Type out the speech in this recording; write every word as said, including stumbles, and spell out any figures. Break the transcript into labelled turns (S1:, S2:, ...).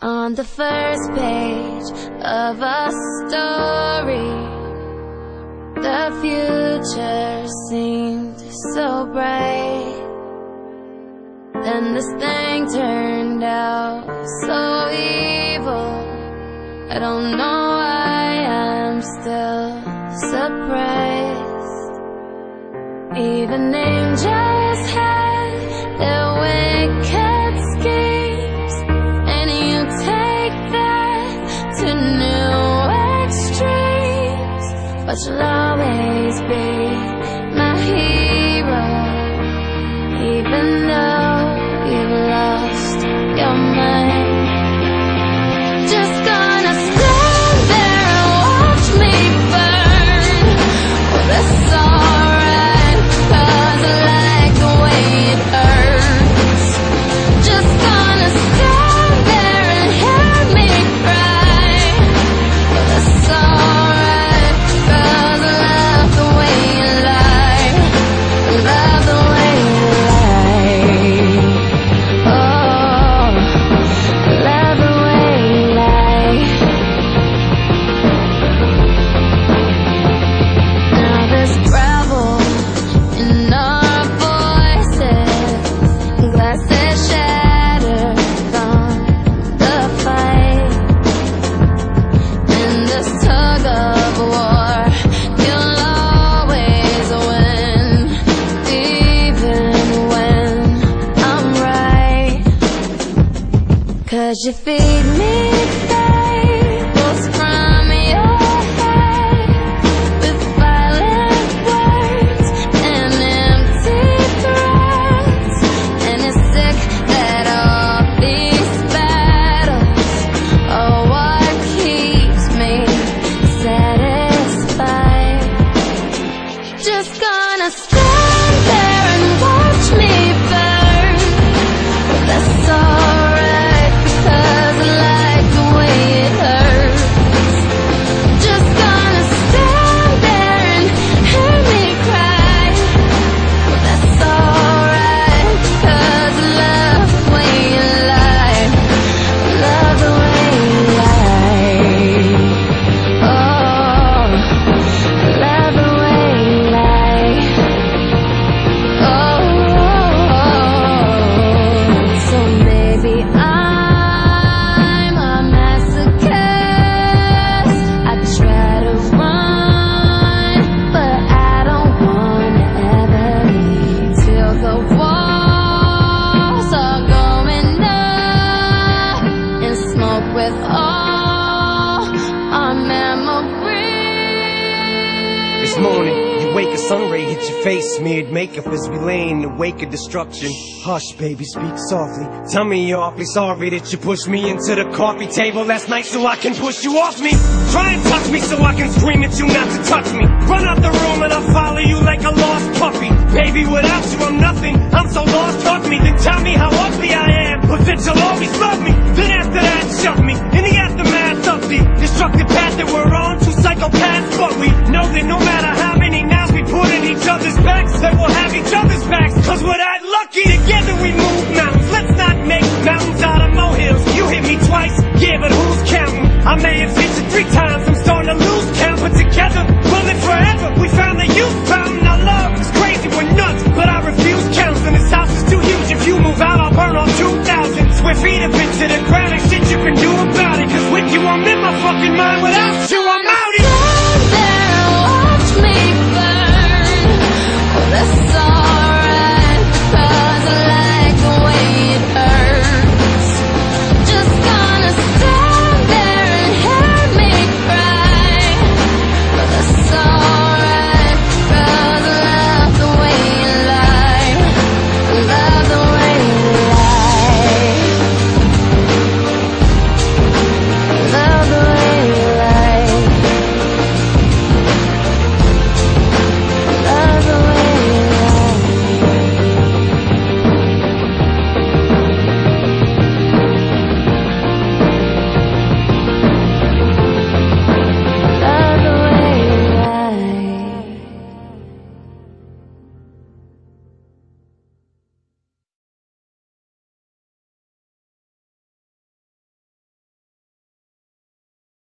S1: On the first page of a story, the future seemed so bright. Then this thing turned out so evil. I don't know why I'm still surprised. Even angels had their wicked schemes, and you take that to new extremes. But you'll always be my hero, even though you've lost your mind. Just gonna stand there and watch me burn. Well, that's alright, 'cause I like the way it hurts. Just gonna stand there and hear me cry. Well, that's alright, 'cause I love the way you lie. Love the way you lie. Oh, love the way you lie. Now there's gravel in our voices, glasses shattered from the fight. In this tug of war, you'll always win, even when I'm right. 'Cause you feed me fables from your head, with violent words and empty threats. And it's sick that all these battles are what keeps me satisfied. Just gonna stand there and watch me burn. That's alright, 'cause I like the way it hurts. Just gonna stand there and hear me cry. That's alright, 'cause I love the way you lie. Love the way you lie. Oh, love the way you lie. Oh, so maybe I'm a masochist. I try to run, but I don't wanna ever leave till the walls are going up and smoke with all our memories.
S2: This morning, you wake, a sun ray hit your face, smeared makeup as we lay in the wake of destruction. Hush, baby, speak softly. Tell me you're awfully sorry that you pushed me into the coffee table last night so I can push you off me. Try and touch me so I can scream at you not to touch me. Run out the room and I'll follow you like a lost puppy. Baby, without you I'm nothing, I'm so lost, hug me. Then tell me how ugly I am, but that you'll always love me. Then after that, shove me in the aftermath of the destructive path that we're on. Two psychopaths, but we know that no matter how many knives we put in each other's backs, that we'll have each other's backs. 'Cause we're that lucky, together we move mountains. Let's not make mountains out of molehills. You hit me twice, yeah, but who's counting? I may have hit you three times, I'm starting to lose count. But together, we'll live forever. We found the youth fountain. Our love is crazy, we're nuts, but I refuse counseling. This house is too huge, if you move out I'll burn all two thousand square feet of it to the ground. And shit you can do about it, 'cause with you I'm in my fucking mind. Without you